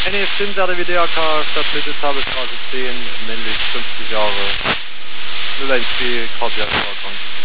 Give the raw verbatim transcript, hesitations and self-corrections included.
N E F der Videoker statt mit Tagesstraße zehn, männlich fünfzig Jahre, null eins vier, Katja Vorgang.